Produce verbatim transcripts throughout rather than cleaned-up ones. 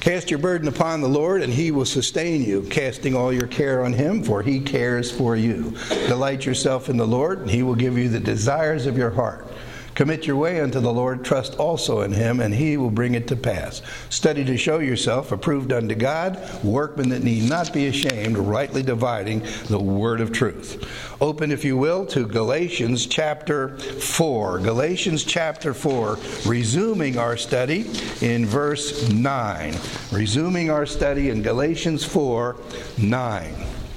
Cast your burden upon the Lord, and he will sustain you, casting all your care on him, for he cares for you. Delight yourself in the Lord, and he will give you the desires of your heart. Commit your way unto the Lord, trust also in him, and he will bring it to pass. Study to show yourself approved unto God, workmen that need not be ashamed, rightly dividing the word of truth. Open, if you will, to Galatians chapter four. Galatians chapter four, resuming our study in verse nine. Resuming our study in Galatians four, nine.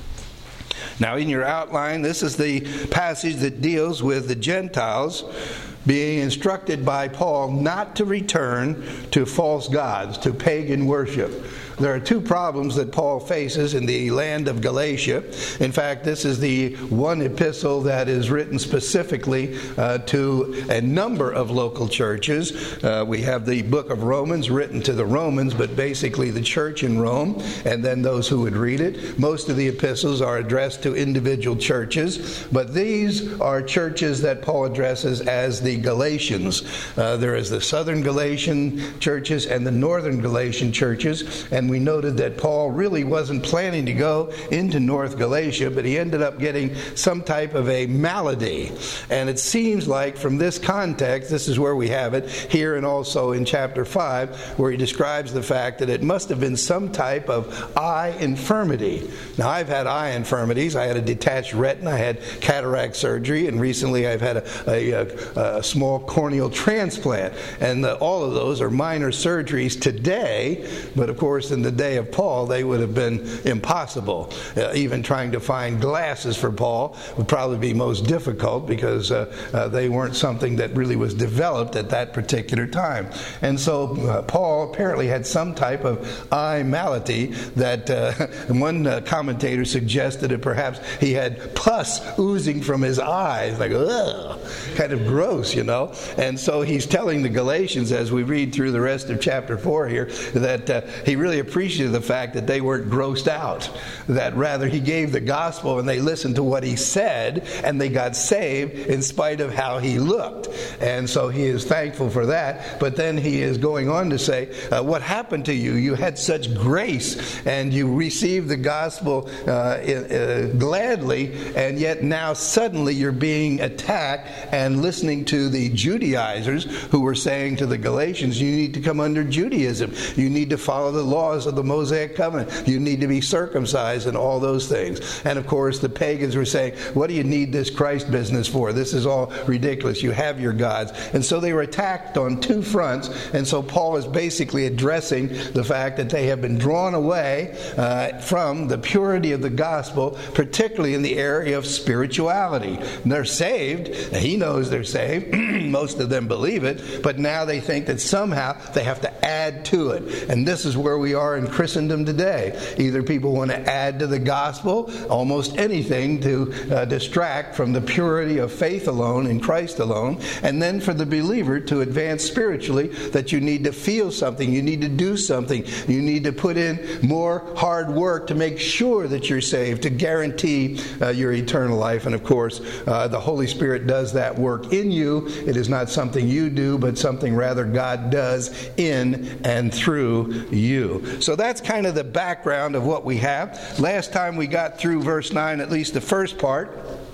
Now, in your outline, this is the passage that deals with the Gentiles being instructed by Paul not to return to false gods, to pagan worship. There are two problems that Paul faces in the land of Galatia. In fact, this is the one epistle that is written specifically uh, to a number of local churches. Uh, we have the book of Romans written to the Romans, but basically the church in Rome, and then those who would read it. Most of the epistles are addressed to individual churches, but these are churches that Paul addresses as the Galatians. Uh, there is the southern Galatian churches and the northern Galatian churches, and we noted that Paul really wasn't planning to go into North Galatia, but he ended up getting some type of a malady. And it seems like from this context, this is where we have it, here and also in chapter five, where he describes the fact that it must have been some type of eye infirmity. Now, I've had eye infirmities. I had a detached retina, I had cataract surgery, and recently I've had a, a, a small corneal transplant. And the, all of those are minor surgeries today, but of course in the day of Paul they would have been impossible. Uh, even trying to find glasses for Paul would probably be most difficult, because uh, uh, they weren't something that really was developed at that particular time. And so uh, Paul apparently had some type of eye malady that uh, one uh, commentator suggested that perhaps he had pus oozing from his eyes, like, ugh, kind of gross, you know. And so he's telling the Galatians, as we read through the rest of chapter four here, that uh, he really appreciated the fact that they weren't grossed out, that rather he gave the gospel and they listened to what he said and they got saved in spite of how he looked. And so he is thankful for that. But then he is going on to say, uh, what happened to you? You had such grace and you received the gospel uh, uh, gladly, and yet now suddenly you're being attacked and listening to the Judaizers who were saying to the Galatians, you need to come under Judaism. You need to follow the laws of the Mosaic covenant. You need to be circumcised and all those things. And of course the pagans were saying, what do you need this Christ business for? This is all ridiculous. You have your gods. And so they were attacked on two fronts. And so Paul is basically addressing the fact that they have been drawn away uh, from the purity of the gospel, particularly in the area of spirituality. And they're saved. He knows they're saved. Most of them believe it. But now they think that somehow they have to add to it. And this is where we are in Christendom today. Either people want to add to the gospel almost anything to uh, distract from the purity of faith alone in Christ alone, and then for the believer to advance spiritually, that you need to feel something, you need to do something, you need to put in more hard work to make sure that you're saved, to guarantee uh, your eternal life. And of course uh, the Holy Spirit does that work in you. It is not something you do, but something rather God does in and through you. So that's kind of the background of what we have. Last time we got through verse nine, at least the first part.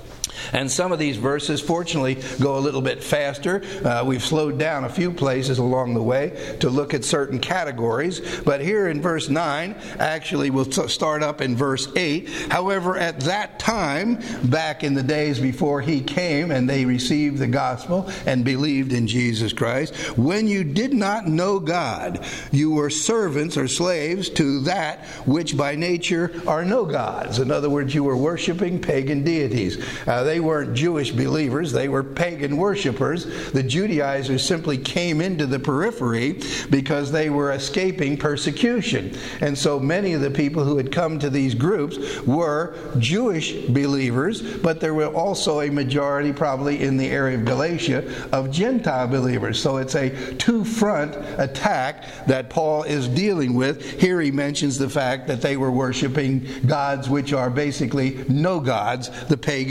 And some of these verses, fortunately, go a little bit faster. Uh, we've slowed down a few places along the way to look at certain categories. But here in verse nine, actually we'll t- start up in verse eight. However, at that time, back in the days before he came and they received the gospel and believed in Jesus Christ, when you did not know God, you were servants or slaves to that which by nature are no gods. In other words, you were worshiping pagan deities. Uh, they weren't Jewish believers. They were pagan worshipers. The Judaizers simply came into the periphery because they were escaping persecution. And so many of the people who had come to these groups were Jewish believers, but there were also a majority, probably in the area of Galatia, of Gentile believers. So it's a two-front attack that Paul is dealing with. Here he mentions the fact that they were worshiping gods which are basically no gods, the pagan deities.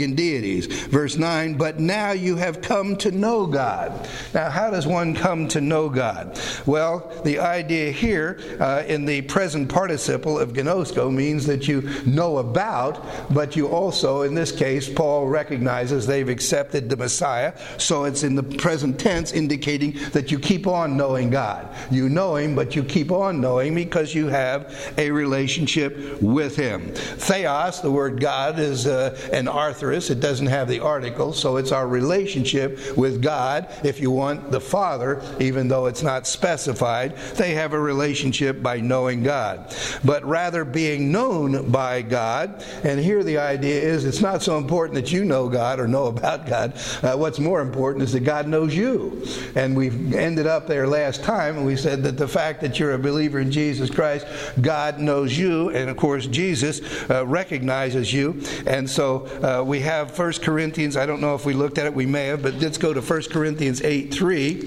deities. Verse nine, but now you have come to know God. Now, how does one come to know God? Well, the idea here uh, in the present participle of gnosko means that you know about, but you also, in this case, Paul recognizes they've accepted the Messiah, so it's in the present tense indicating that you keep on knowing God. You know Him, but you keep on knowing because you have a relationship with Him. Theos, the word God, is uh, an arthrus. It doesn't have the article, so it's our relationship with God. If you want, the Father, even though it's not specified, they have a relationship by knowing God. But rather being known by God, and here the idea is it's not so important that you know God or know about God. Uh, what's more important is that God knows you. And we've ended up there last time, and we said that the fact that you're a believer in Jesus Christ, God knows you, and of course Jesus uh, recognizes you. And so uh, we have First Corinthians, I don't know if we looked at it, we may have, but let's go to First Corinthians eight three.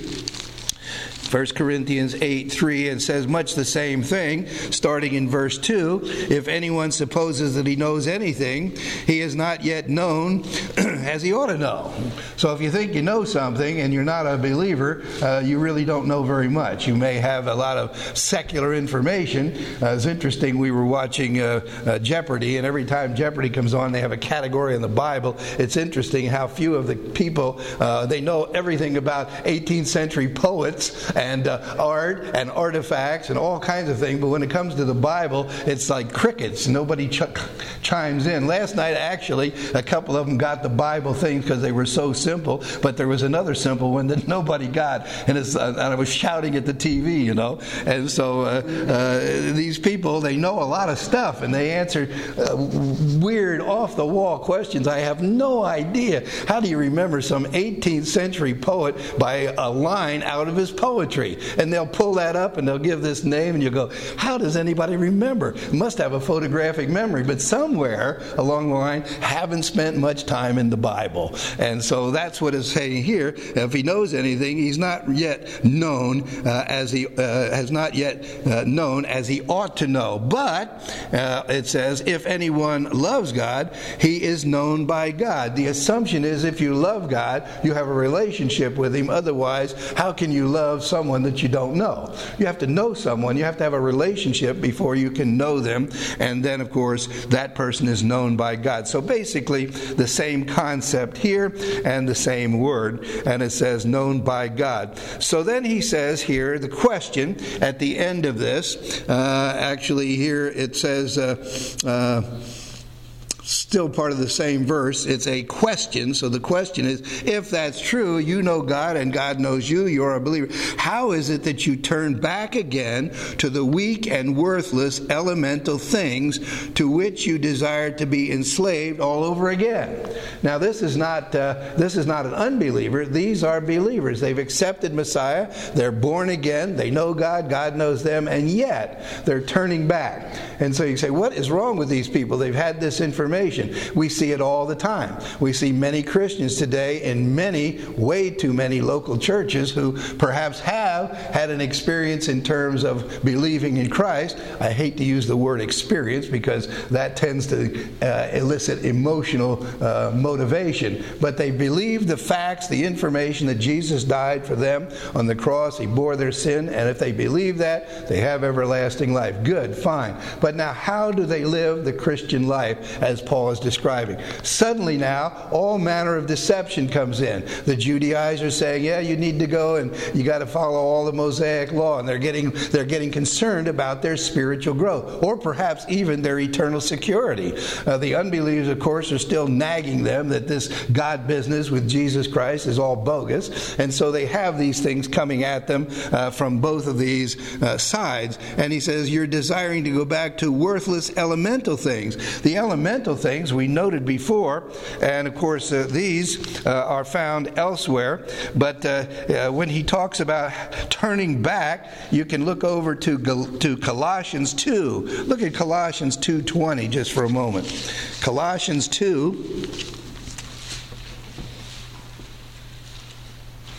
First Corinthians eight three, and says much the same thing, starting in verse two. If anyone supposes that he knows anything, he is not yet known as he ought to know. So if you think you know something and you're not a believer, uh, you really don't know very much. You may have a lot of secular information. Uh, it's interesting, we were watching uh, uh, Jeopardy, and every time Jeopardy comes on, they have a category in the Bible. It's interesting how few of the people, uh, they know everything about eighteenth century poets and uh, art and artifacts and all kinds of things, but when it comes to the Bible, it's like crickets. Nobody ch- chimes in. Last night, actually, a couple of them got the Bible things because they were so simple, but there was another simple one that nobody got, and, it's, uh, and I was shouting at the T V, you know. And so uh, uh, these people, they know a lot of stuff, and they answer uh, weird, off-the-wall questions. I have no idea. How do you remember some eighteenth century poet by a line out of his poetry? And they'll pull that up and they'll give this name, and you go, how does anybody remember? Must have a photographic memory, but somewhere along the line haven't spent much time in the Bible. And so that's what it's saying here. If he knows anything, he's not yet known uh, as he uh, has not yet uh, known as he ought to know. But uh, it says, if anyone loves God, he is known by God. The assumption is if you love God, you have a relationship with Him. Otherwise, how can you love someone that you don't know? You have to know someone. You have to have a relationship before you can know them. And then, of course, that person is known by God. So basically, the same concept here and the same word. And it says known by God. So then he says here, the question at the end of this, uh, actually here it says, uh, uh, still part of the same verse, it's a question. So the question is, if that's true, you know God and God knows you, you're a believer, how is it that you turn back again to the weak and worthless elemental things to which you desire to be enslaved all over again? Now this is not uh, this is not an unbeliever. These are believers. They've accepted Messiah. They're born again. They know God. God knows them. And yet they're turning back. And so you say, what is wrong with these people? They've had this information. We see it all the time. We see many Christians today in many, way too many local churches who perhaps have had an experience in terms of believing in Christ. I hate to use the word experience because that tends to uh, elicit emotional uh, motivation. But they believe the facts, the information that Jesus died for them on the cross. He bore their sin. And if they believe that, they have everlasting life. Good, fine. But now how do they live the Christian life as Paul is describing? Suddenly now, all manner of deception comes in. The Judaizers saying, yeah, you need to go and you got to follow all the Mosaic law, and they're getting they're getting concerned about their spiritual growth, or perhaps even their eternal security. Uh, the unbelievers, of course, are still nagging them that this God business with Jesus Christ is all bogus, and so they have these things coming at them uh, from both of these uh, sides. And he says, you're desiring to go back to worthless elemental things. The elemental things we noted before, and of course uh, these uh, are found elsewhere, but uh, uh, when he talks about turning back, you can look over to Gal- to Colossians two. Look at Colossians two twenty just for a moment. Colossians two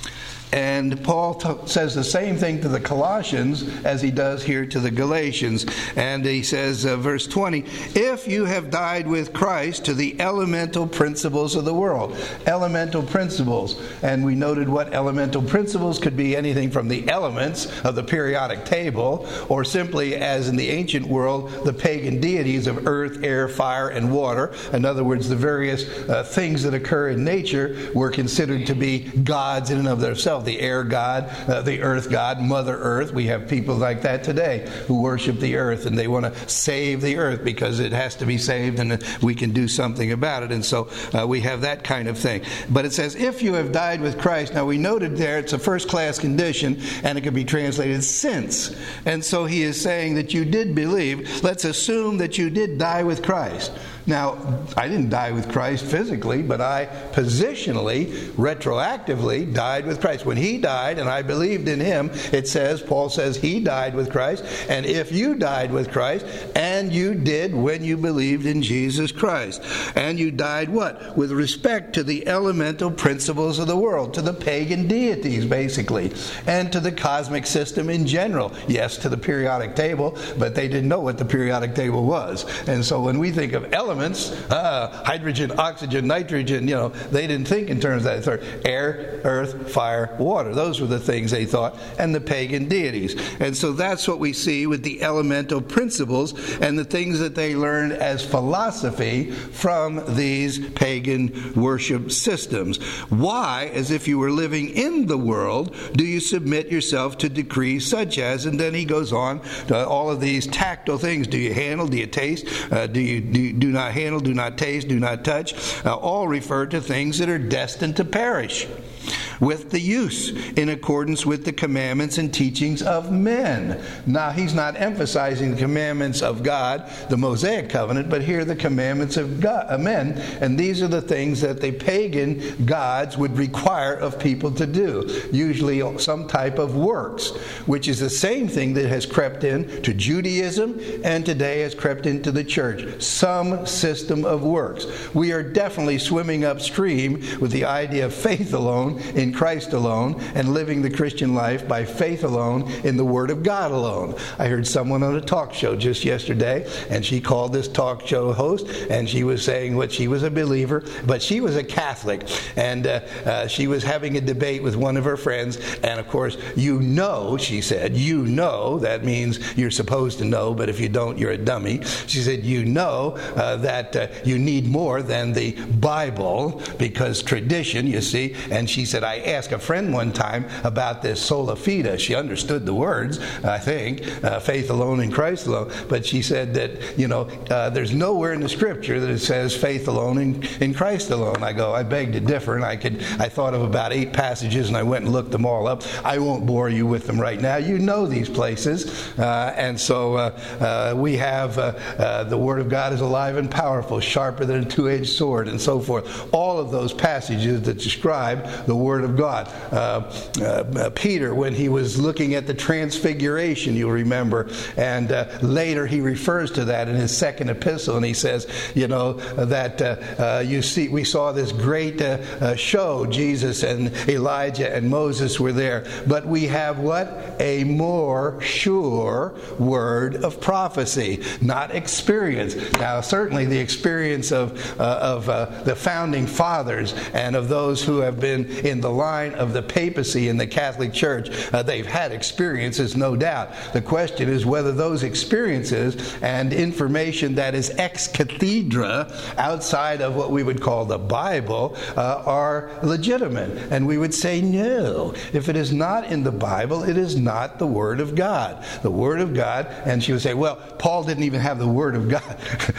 And Paul t- says the same thing to the Colossians as he does here to the Galatians. And he says, uh, verse twenty, if you have died with Christ to the elemental principles of the world. Elemental principles. And we noted what elemental principles could be anything from the elements of the periodic table, or simply, as in the ancient world, the pagan deities of earth, air, fire, and water. In other words, the various uh, things that occur in nature were considered to be gods in and of themselves. The air god, uh, the earth god, Mother Earth. We have people like that today who worship the earth, and they want to save the earth because it has to be saved and we can do something about it. And so uh, we have that kind of thing. But it says, if you have died with Christ. Now we noted there it's a first-class condition, and it could be translated since. And so he is saying that you did believe. Let's assume that you did die with Christ. Now, I didn't die with Christ physically, but I positionally, retroactively died with Christ. When he died and I believed in him, it says, Paul says he died with Christ. And if you died with Christ, and you did when you believed in Jesus Christ, and you died what? With respect to the elemental principles of the world, to the pagan deities, basically, and to the cosmic system in general. Yes, to the periodic table, but they didn't know what the periodic table was. And so when we think of elements, Elements, uh, hydrogen, oxygen, nitrogen, you know, they didn't think in terms of that. Third, air, earth, fire, water. Those were the things they thought, and the pagan deities. And so that's what we see with the elemental principles and the things that they learned as philosophy from these pagan worship systems. Why, as if you were living in the world, do you submit yourself to decrees such as, and then he goes on to all of these tactile things. Do you handle? Do you taste? Uh, do you do, do not handle, do not taste, do not touch, uh, all refer to things that are destined to perish, with the use in accordance with the commandments and teachings of men. Now, he's not emphasizing the commandments of God, the Mosaic covenant, but here the commandments of God, of men. And these are the things that the pagan gods would require of people to do. Usually some type of works, which is the same thing that has crept in to Judaism and today has crept into the church. Some system of works. We are definitely swimming upstream with the idea of faith alone in Christ alone, and living the Christian life by faith alone in the Word of God alone. I heard someone on a talk show just yesterday, and she called this talk show host, and she was saying what she was a believer, but she was a Catholic, and uh, uh, she was having a debate with one of her friends, and of course, you know, she said, you know, that means you're supposed to know, but if you don't, you're a dummy. She said, you know uh, that uh, you need more than the Bible, because tradition, you see, and she said, I asked a friend one time about this sola fide. She understood the words, I think, uh, faith alone in Christ alone. But she said that, you know, uh, there's nowhere in the Scripture that it says faith alone in, in Christ alone. I go, I beg to differ. And I could, I thought of about eight passages, and I went and looked them all up. I won't bore you with them right now. You know these places. Uh, and so uh, uh, we have uh, uh, the Word of God is alive and powerful, sharper than a two-edged sword, and so forth. All of those passages that describe the Word of God. Uh, uh, Peter, when he was looking at the transfiguration, you'll remember, and uh, later he refers to that in his second epistle, and he says, you know, that uh, uh, you see, we saw this great uh, uh, show. Jesus and Elijah and Moses were there, but we have what? A more sure word of prophecy, not experience. Now, certainly the experience of uh, of uh, the founding fathers and of those who have been in the line of the papacy in the Catholic Church, uh, they've had experiences, no doubt. The question is whether those experiences and information that is ex cathedra, outside of what we would call the Bible, uh, are legitimate. And we would say no. If it is not in the Bible, it is not the Word of God. The Word of God, and she would say, well, Paul didn't even have the Word of God.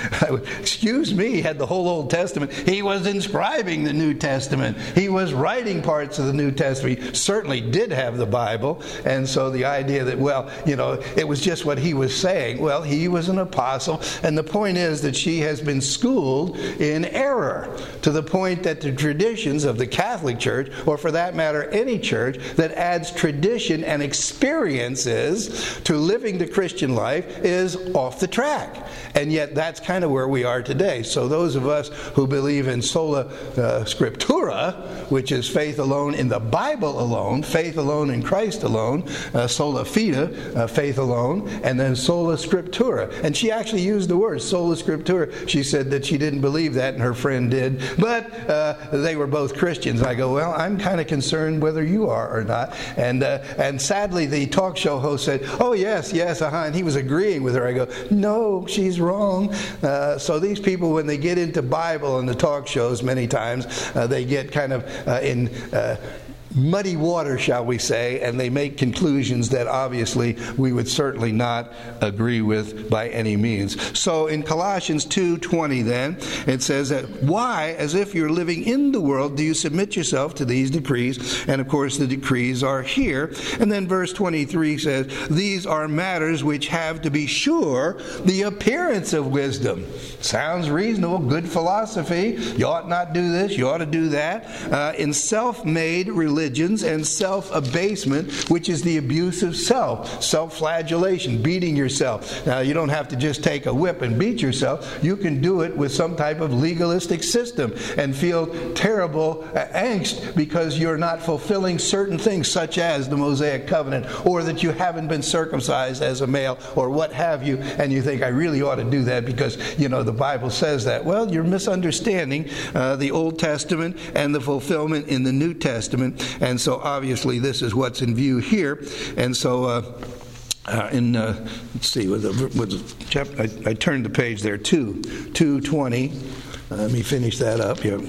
Excuse me, he had the whole Old Testament. He was inscribing the New Testament. He was writing parts of the New Testament. He certainly did have the Bible. And so the idea that, well, you know, it was just what he was saying. Well, he was an apostle. And the point is that she has been schooled in error to the point that the traditions of the Catholic Church, or for that matter, any church that adds tradition and experiences to living the Christian life is off the track. And yet that's kind of where we are today. So those of us who believe in sola uh, scriptura, which is faith alone alone in the Bible alone, faith alone in Christ alone, uh, sola fide, uh, faith alone, and then sola scriptura. And she actually used the word sola scriptura. She said that she didn't believe that, and her friend did, but uh, they were both Christians. I go, well, I'm kind of concerned whether you are or not. And uh, and sadly, the talk show host said, oh, yes, yes, uh-huh, and he was agreeing with her. I go, no, she's wrong. Uh, so these people, when they get into Bible and the talk shows, many times, uh, they get kind of uh, in uh, muddy water, shall we say, and they make conclusions that obviously we would certainly not agree with by any means. So in Colossians two twenty then, it says that, why, as if you're living in the world, do you submit yourself to these decrees? And of course the decrees are here. And then verse twenty-three says, these are matters which have, to be sure, the appearance of wisdom. Sounds reasonable, good philosophy. You ought not do this, you ought to do that. Uh, in self-made religion, Religions and self-abasement, which is the abuse of self, self-flagellation, beating yourself. Now, you don't have to just take a whip and beat yourself. You can do it with some type of legalistic system and feel terrible angst because you're not fulfilling certain things, such as the Mosaic covenant, or that you haven't been circumcised as a male, or what have you, and you think, I really ought to do that because, you know, the Bible says that. Well, you're misunderstanding uh, the Old Testament and the fulfillment in the New Testament. And so obviously this is what's in view here. And so uh, uh, in, uh, let's see, with the, with the chapter, I, I turned the page there, two, two twenty. Uh, let me finish that up here.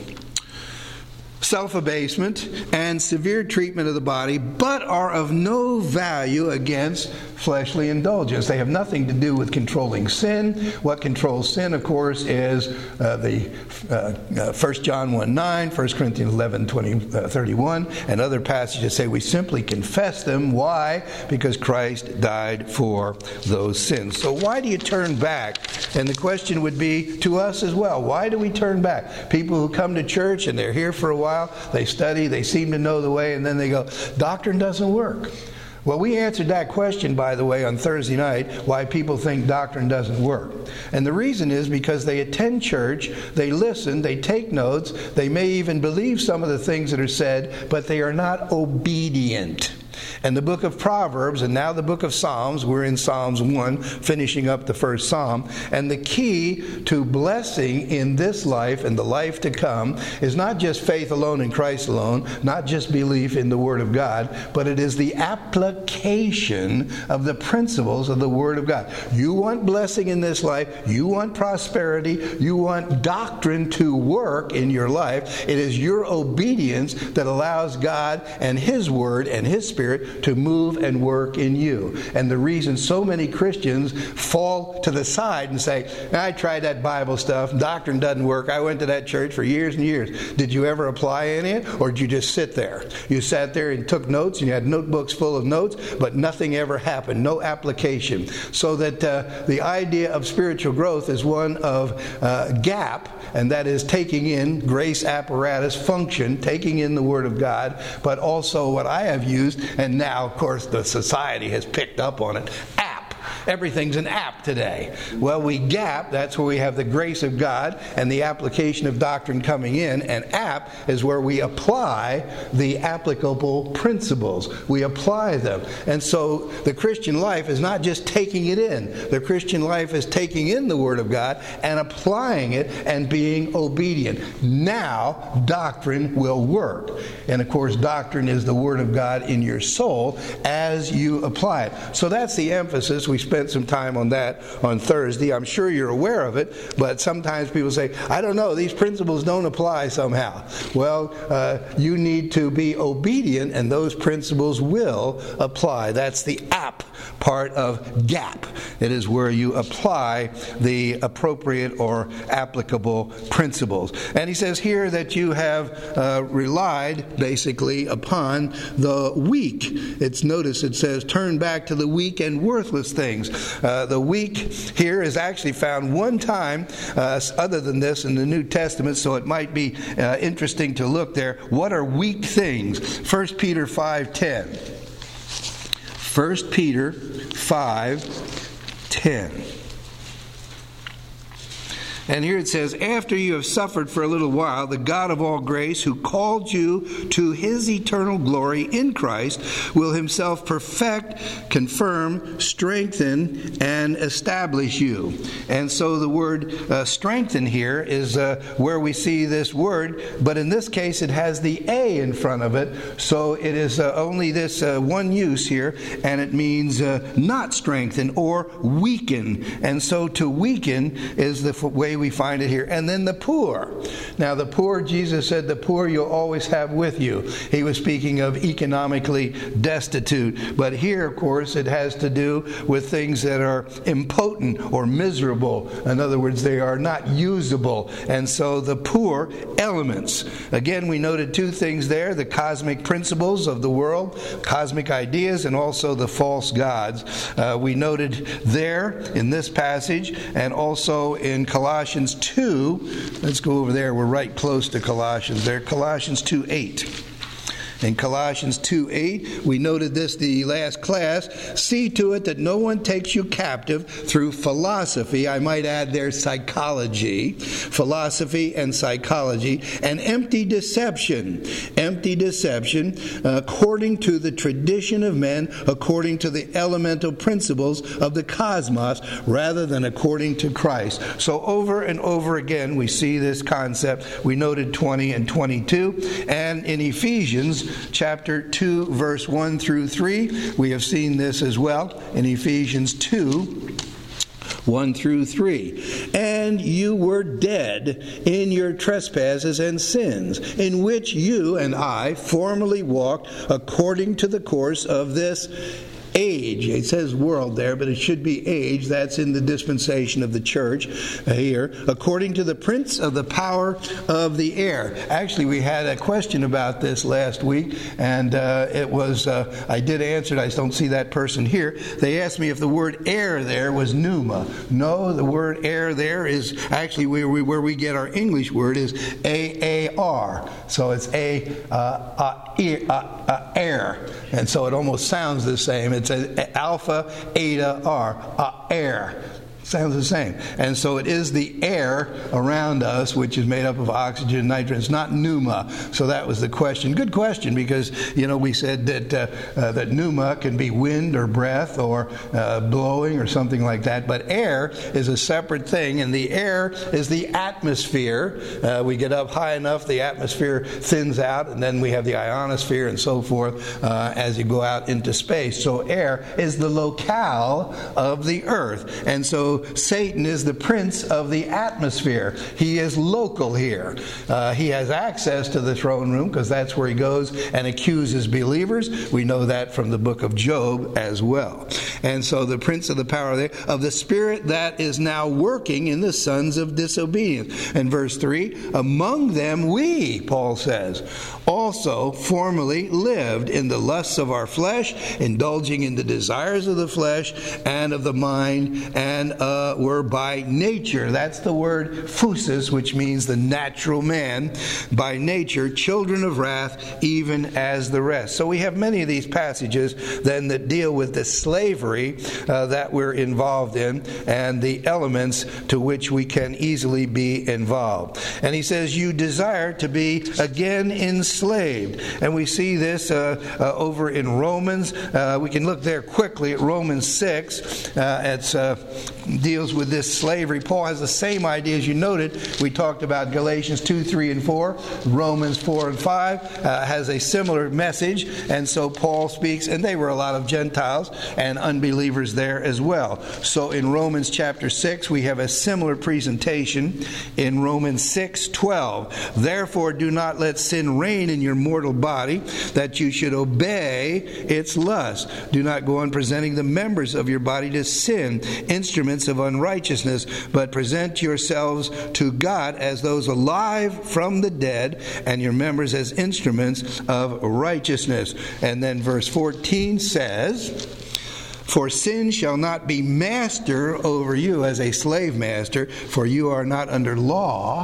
Self-abasement and severe treatment of the body, but are of no value against fleshly indulgence. They have nothing to do with controlling sin. What controls sin, of course, is uh, the uh, uh, First John one nine, First Corinthians eleven twenty, uh, thirty-one, and other passages say we simply confess them. Why? Because Christ died for those sins. So why do you turn back? And the question would be to us as well. Why do we turn back? People who come to church and they're here for a while, they study, they seem to know the way, and then they go, doctrine doesn't work. Well, we answered that question, by the way, on Thursday night, why people think doctrine doesn't work. And the reason is because they attend church, they listen, they take notes, they may even believe some of the things that are said, but they are not obedient. And the book of Proverbs, and now the book of Psalms, we're in Psalms one, finishing up the first Psalm, and the key to blessing in this life and the life to come is not just faith alone in Christ alone, not just belief in the Word of God, but it is the application of the principles of the Word of God. You want blessing in this life, you want prosperity, you want doctrine to work in your life. It is your obedience that allows God and His Word and His Spirit to move and work in you. And the reason so many Christians fall to the side and say, I tried that Bible stuff, doctrine doesn't work, I went to that church for years and years. Did you ever apply any of it, or did you just sit there? You sat there and took notes, and you had notebooks full of notes, but nothing ever happened, no application. So that uh, the idea of spiritual growth is one of uh, gap, and that is taking in grace apparatus function, taking in the Word of God, but also what I have used, and now, of course, the society has picked up on it, app. Everything's an app today. Well, we gap, that's where we have the grace of God and the application of doctrine coming in, and app is where we apply the applicable principles. We apply them. And so the Christian life is not just taking it in. The Christian life is taking in the Word of God and applying it and being obedient. Now, doctrine will work. And of course, doctrine is the Word of God in your soul as you apply it. So that's the emphasis. We spent some time on that on Thursday. I'm sure you're aware of it, but sometimes people say, I don't know, these principles don't apply somehow. Well, uh, you need to be obedient, and those principles will apply. That's the app part of gap. It is where you apply the appropriate or applicable principles. And he says here that you have uh, relied basically upon the weak. It's notice it says turn back to the weak and worthless things. Uh, the weak here is actually found one time uh, other than this in the New Testament, so it might be uh, interesting to look there. What are weak things? First Peter five ten. First Peter five ten. And here it says, after you have suffered for a little while, the God of all grace, who called you to his eternal glory in Christ, will himself perfect, confirm, strengthen, and establish you. And so the word uh, strengthen here is uh, where we see this word, but in this case it has the A in front of it, so it is uh, only this uh, one use here, and it means uh, not strengthen or weaken. And so to weaken is the f- way we find it here. And then the poor. Now the poor, Jesus said, the poor you'll always have with you. He was speaking of economically destitute. But here, of course, it has to do with things that are impotent or miserable. In other words, they are not usable. And so the poor elements. Again, we noted two things there: the cosmic principles of the world, cosmic ideas, and also the false gods. Uh, we noted there in this passage, and also in Colossians two. Let's go over there. We're right close to Colossians there. Colossians two eight. In Colossians two eight, we noted this the last class. See to it that no one takes you captive through philosophy. I might add there psychology. Philosophy and psychology. And empty deception. Empty deception according to the tradition of men, according to the elemental principles of the cosmos, rather than according to Christ. So over and over again we see this concept. We noted twenty and twenty-two. And in Ephesians chapter two, verse one through three, we have seen this as well in Ephesians two, one through three. And you were dead in your trespasses and sins, in which you and I formerly walked according to the course of this age. It says world there, but it should be age. That's in the dispensation of the church here. According to the prince of the power of the air. Actually, we had a question about this last week, and uh, it was, uh, I did answer it. I don't see that person here. They asked me if the word air there was pneuma. No, the word air there is actually where we, where we get our English word is A A R. So it's a uh, uh, e- uh, uh, air. And so it almost sounds the same. It's a alpha, eta, r, uh, air. Sounds the same. And so it is the air around us, which is made up of oxygen and nitrogen. It's not pneuma. So that was the question. Good question, because, you know, we said that uh, uh, that pneuma can be wind or breath or uh, blowing or something like that. But air is a separate thing, and the air is the atmosphere. Uh, we get up high enough, the atmosphere thins out, and then we have the ionosphere and so forth uh, as you go out into space. So air is the locale of the earth. And so Satan is the prince of the atmosphere. He is local here. Uh, he has access to the throne room because that's where he goes and accuses believers. We know that from the book of Job as well. And so the prince of the power there, of the spirit that is now working in the sons of disobedience. And verse three, among them we, Paul says, also formerly lived in the lusts of our flesh, indulging in the desires of the flesh and of the mind, and uh, were by nature, that's the word phusis, which means the natural man, by nature children of wrath, even as the rest. So we have many of these passages then that deal with the slavery uh, that we're involved in and the elements to which we can easily be involved. And he says, you desire to be again enslaved. And we see this uh, uh, over in Romans. Uh, we can look there quickly at Romans six. Uh, it's uh, deals with this slavery. Paul has the same idea as you noted. We talked about Galatians two, three, and four. Romans four and five uh, has a similar message. And so Paul speaks, and they were a lot of Gentiles and unbelievers there as well. So in Romans chapter six, we have a similar presentation in Romans six twelve. Therefore do not let sin reign in your mortal body, that you should obey its lust. Do not go on presenting the members of your body to sin, instruments of unrighteousness, but present yourselves to God as those alive from the dead, and your members as instruments of righteousness. And then verse fourteen says, for sin shall not be master over you as a slave master, for you are not under law,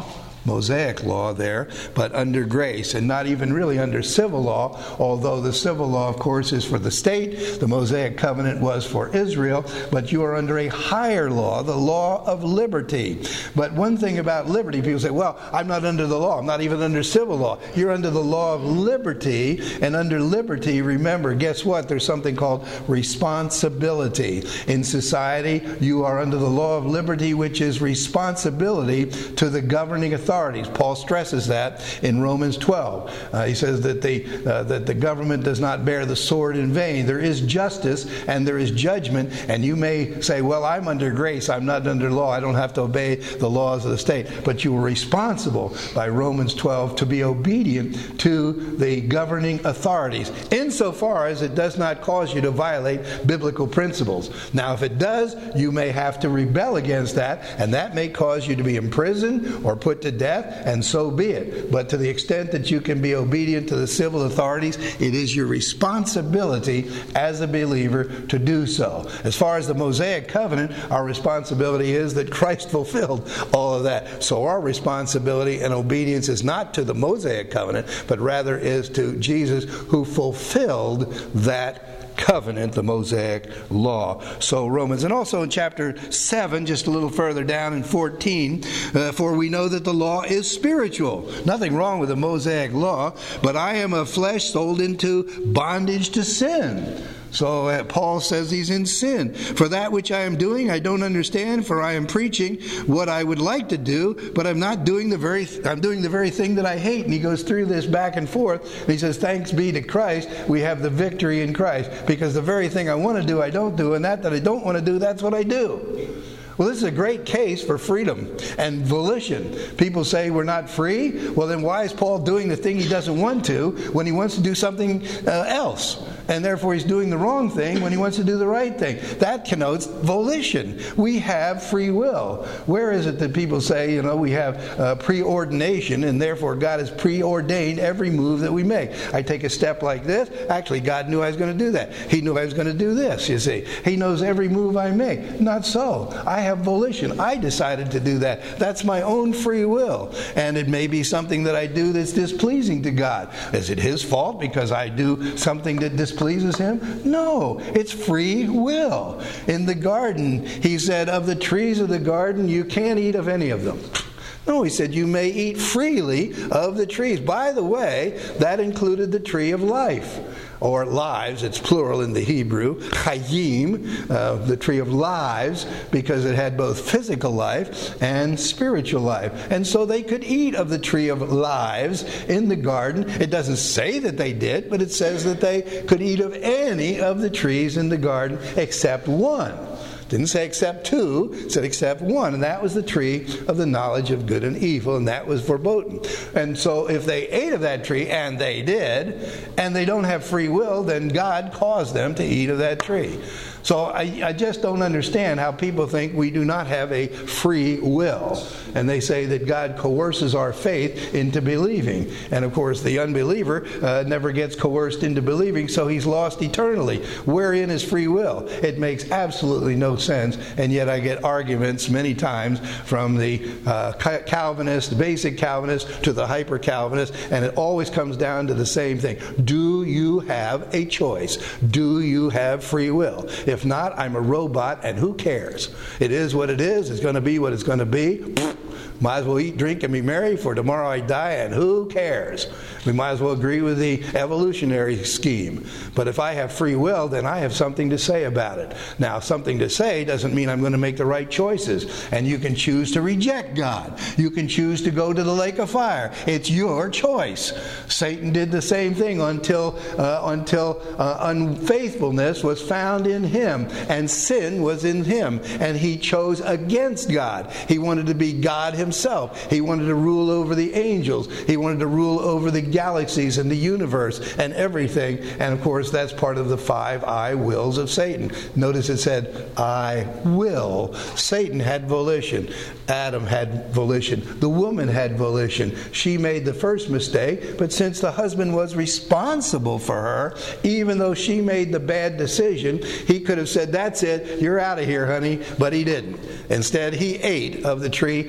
Mosaic law there, but under grace, and not even really under civil law, although the civil law, of course, is for the state. The Mosaic covenant was for Israel, but you are under a higher law, the law of liberty. But one thing about liberty, people say, well, I'm not under the law. I'm not even under civil law. You're under the law of liberty, and under liberty, remember, guess what? There's something called responsibility. In society, you are under the law of liberty, which is responsibility to the governing authorities. Paul stresses that in Romans twelve. Uh, he says that the, uh, that the government does not bear the sword in vain. There is justice and there is judgment, and you may say, well, I'm under grace. I'm not under law. I don't have to obey the laws of the state. But you are responsible by Romans twelve to be obedient to the governing authorities, insofar as it does not cause you to violate biblical principles. Now, if it does, you may have to rebel against that, and that may cause you to be imprisoned or put to death, and so be it. But to the extent that you can be obedient to the civil authorities, it is your responsibility as a believer to do so. As far as the Mosaic covenant, our responsibility is that Christ fulfilled all of that. So our responsibility and obedience is not to the Mosaic covenant, but rather is to Jesus, who fulfilled that covenant, the Mosaic law. So Romans, and also in chapter seven, just a little further down in fourteen, uh, for we know that the law is spiritual. Nothing wrong with the Mosaic law, but I am of flesh, sold into bondage to sin. So uh, Paul says he's in sin. For that which I am doing, I don't understand, for I am preaching what I would like to do, but I'm not doing the very, th- I'm doing the very thing that I hate. And he goes through this back and forth. And he says, thanks be to Christ, we have the victory in Christ. Because the very thing I want to do, I don't do, and that that I don't want to do, that's what I do. Well, this is a great case for freedom and volition. People say we're not free. Well, then why is Paul doing the thing he doesn't want to when he wants to do something uh, else? And therefore he's doing the wrong thing when he wants to do the right thing. That connotes volition. We have free will. Where is it that people say, you know, we have uh, preordination, and therefore God has preordained every move that we make. I take a step like this. Actually, God knew I was going to do that. He knew I was going to do this, you see. He knows every move I make. Not so. I have volition. I decided to do that. That's my own free will. And it may be something that I do that's displeasing to God. Is it His fault because I do something that displeases Him? No. It's free will. In the garden, He said, of the trees of the garden, you can't eat of any of them. No, He said, you may eat freely of the trees. By the way, that included the tree of life. Or lives, it's plural in the Hebrew, chayim, uh, the tree of lives, because it had both physical life and spiritual life. And so they could eat of the tree of lives in the garden. It doesn't say that they did, but it says that they could eat of any of the trees in the garden except one. Didn't say except two, it said except one, and that was the tree of the knowledge of good and evil, and that was verboten. And so if they ate of that tree, and they did, and they don't have free will, then God caused them to eat of that tree. So I, I just don't understand how people think we do not have a free will. And they say that God coerces our faith into believing. And of course, the unbeliever uh, never gets coerced into believing, so he's lost eternally. Wherein is free will? It makes absolutely no sense. And yet I get arguments many times from the uh, Calvinist, basic Calvinist, to the hyper-Calvinist, and it always comes down to the same thing. Do you have a choice? Do you have free will? If not, I'm a robot, and who cares? It is what it is. It's going to be what it's going to be. Might as well eat, drink, and be merry, for tomorrow I die, and who cares? We might as well agree with the evolutionary scheme. But if I have free will, then I have something to say about it. Now, something to say doesn't mean I'm going to make the right choices. And you can choose to reject God. You can choose to go to the lake of fire. It's your choice. Satan did the same thing until uh, until uh, unfaithfulness was found in him, and sin was in him, and he chose against God. He wanted to be God himself. Himself. He wanted to rule over the angels. He wanted to rule over the galaxies and the universe and everything. And of course, that's part of the five I wills of Satan. Notice it said, I will. Satan had volition. Adam had volition. The woman had volition. She made the first mistake, but since the husband was responsible for her, even though she made the bad decision, he could have said, that's it, you're out of here, honey. But he didn't. Instead, he ate of the tree and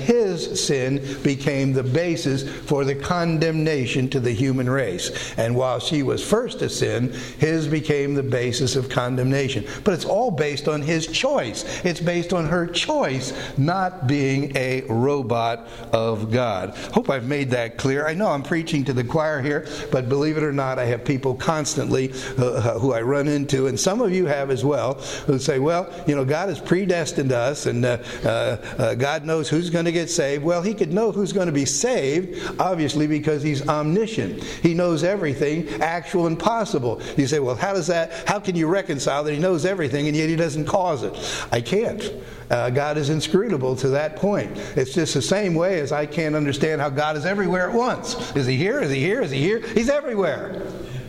his sin became the basis for the condemnation to the human race. And while she was first to sin, his became the basis of condemnation. But it's all based on his choice. It's based on her choice, not being a robot of God. Hope I've made that clear. I know I'm preaching to the choir here, but believe it or not, I have people constantly uh, who I run into, and some of you have as well, who say, well, you know, God has predestined us, and uh, uh, uh, God knows who's going to get saved. Well, he could know who's going to be saved, obviously, because he's omniscient. He knows everything, actual and possible. You say, well, how does that, how can you reconcile that he knows everything and yet he doesn't cause it? I can't. Uh, God is inscrutable to that point. It's just the same way as I can't understand how God is everywhere at once. Is he here? Is he here? Is he here? He's everywhere.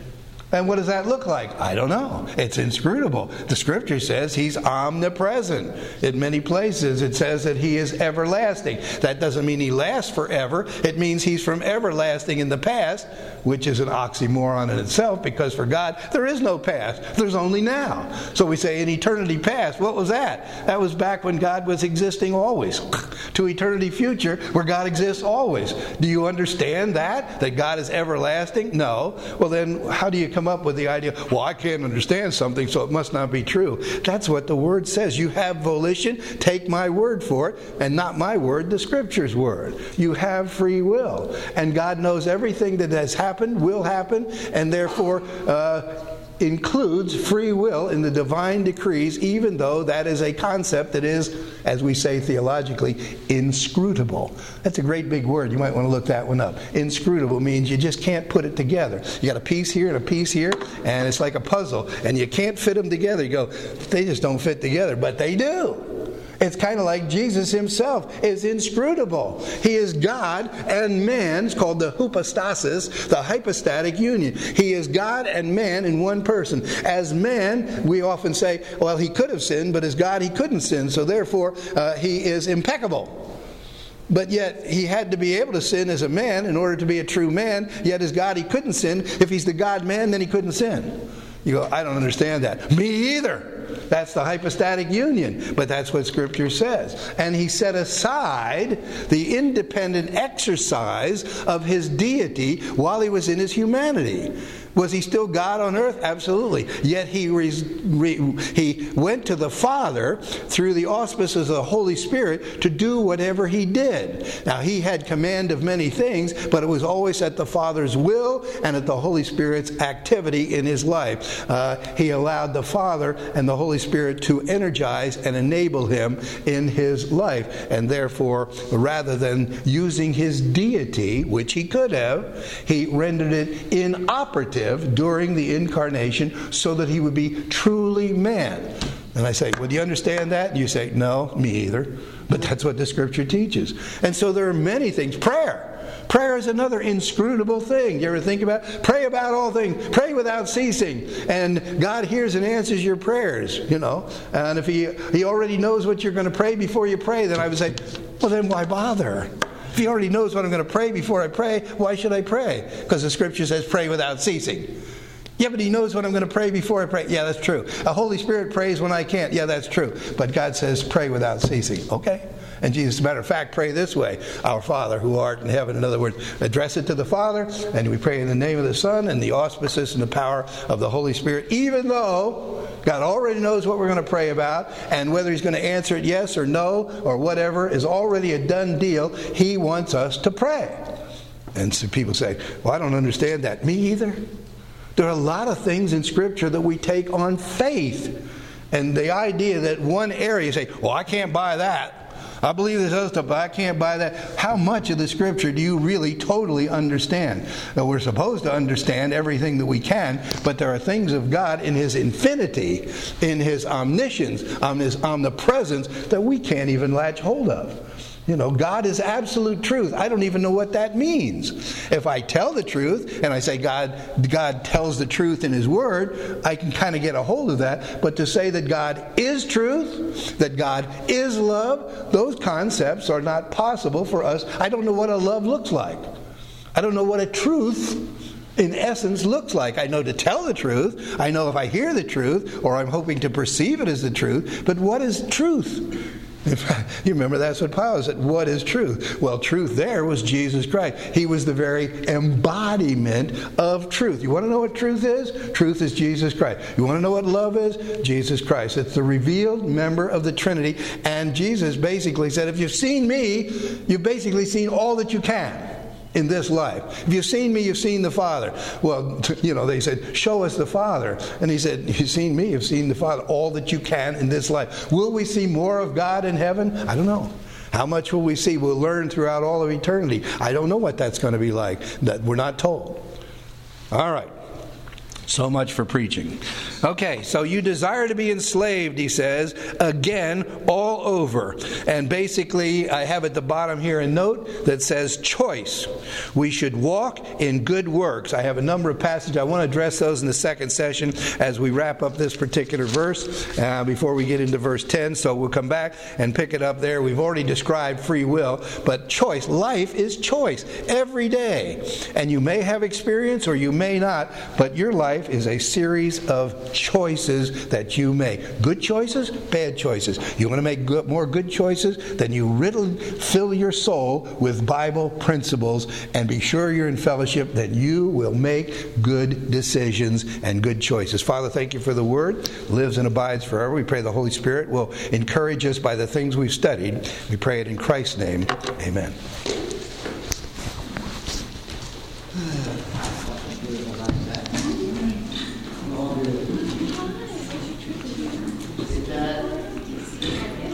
And what does that look like? I don't know. It's inscrutable. The Scripture says he's omnipresent. In many places it says that he is everlasting. That doesn't mean he lasts forever. It means he's from everlasting in the past, which is an oxymoron in itself, because for God there is no past. There's only now. So we say in eternity past, what was that? That was back when God was existing always. To eternity future, where God exists always. Do you understand that? That God is everlasting? No. Well then, how do you come up with the idea, well, I can't understand something, so it must not be true? That's what the Word says. You have volition, take my word for it, and not my word, the Scripture's word. You have free will. And God knows everything that has happened, will happen, and therefore uh, includes free will in the divine decrees, even though that is a concept that is, as we say theologically, inscrutable. That's a great big word. You might want to look that one up. Inscrutable means you just can't put it together. You got a piece here and a piece here, and it's like a puzzle, and you can't fit them together. You go, they just don't fit together, but they do. It's kind of like Jesus himself is inscrutable. He is God and man. It's called the hypostasis, the hypostatic union. He is God and man in one person. As man, we often say, well, he could have sinned, but as God, he couldn't sin. So therefore, uh, he is impeccable. But yet, he had to be able to sin as a man in order to be a true man. Yet as God, he couldn't sin. If he's the God-man, then he couldn't sin. You go, I don't understand that. Me either. That's the hypostatic union. But that's what Scripture says. And he set aside the independent exercise of his deity while he was in his humanity. Was he still God on earth? Absolutely. Yet he re, re, he went to the Father through the auspices of the Holy Spirit to do whatever he did. Now, he had command of many things, but it was always at the Father's will and at the Holy Spirit's activity in his life. Uh, he allowed the Father and the Holy Spirit to energize and enable him in his life. And therefore, rather than using his deity, which he could have, he rendered it inoperative during the incarnation so that he would be truly man. And I say, well, do you understand that? And you say, no, me either. But that's what the Scripture teaches. And so there are many things. Prayer. Prayer is another inscrutable thing. You ever think about it? Pray about all things. Pray without ceasing. And God hears and answers your prayers, you know. And if he, he already knows what you're going to pray before you pray, then I would say, well, then why bother? If he already knows what I'm going to pray before I pray, why should I pray? Because the Scripture says pray without ceasing. Yeah, but he knows what I'm going to pray before I pray. Yeah, that's true. The Holy Spirit prays when I can't. Yeah, that's true. But God says pray without ceasing. Okay? And Jesus, as a matter of fact, pray this way. Our Father who art in heaven. In other words, address it to the Father, and we pray in the name of the Son and the auspices and the power of the Holy Spirit, even though God already knows what we're going to pray about, and whether he's going to answer it yes or no or whatever is already a done deal. He wants us to pray. And so people say, well, I don't understand that. Me either. There are a lot of things in Scripture that we take on faith. And the idea that one area, you say, well, I can't buy that. I believe this other stuff, but I can't buy that. How much of the Scripture do you really totally understand? Now, we're supposed to understand everything that we can, but there are things of God in his infinity, in his omniscience, in his omnipresence, that we can't even latch hold of. You know, God is absolute truth. I don't even know what that means. If I tell the truth and I say God, God tells the truth in his word, I can kind of get a hold of that. But to say that God is truth, that God is love, those concepts are not possible for us. I don't know what a love looks like. I don't know what a truth in essence looks like. I know to tell the truth. I know if I hear the truth, or I'm hoping to perceive it as the truth. But what is truth? In fact, you remember that's what Pilate said. What is truth? Well, truth there was Jesus Christ. He was the very embodiment of truth. You want to know what truth is? Truth is Jesus Christ. You want to know what love is? Jesus Christ. It's the revealed member of the Trinity. And Jesus basically said, if you've seen me, you've basically seen all that you can in this life. If you've seen me, you've seen the Father. Well, you know, they said, show us the Father. And he said, if you've seen me, you've seen the Father, all that you can in this life. Will we see more of God in heaven? I don't know. How much will we see? We'll learn throughout all of eternity. I don't know what that's going to be like. That we're not told. All right. So much for preaching. Okay, so you desire to be enslaved, he says, again, all over. And basically, I have at the bottom here a note that says choice. We should walk in good works. I have a number of passages. I want to address those in the second session as we wrap up this particular verse uh, before we get into verse ten. So we'll come back and pick it up there. We've already described free will, but choice. Life is choice every day. And you may have experience or you may not, but your life is a series of choices that you make. Good choices, bad choices. You want to make good, more good choices? Then you riddle, fill your soul with Bible principles and be sure you're in fellowship that you will make good decisions and good choices. Father, thank you for the Word. Lives and abides forever. We pray the Holy Spirit will encourage us by the things we've studied. We pray it in Christ's name. Amen.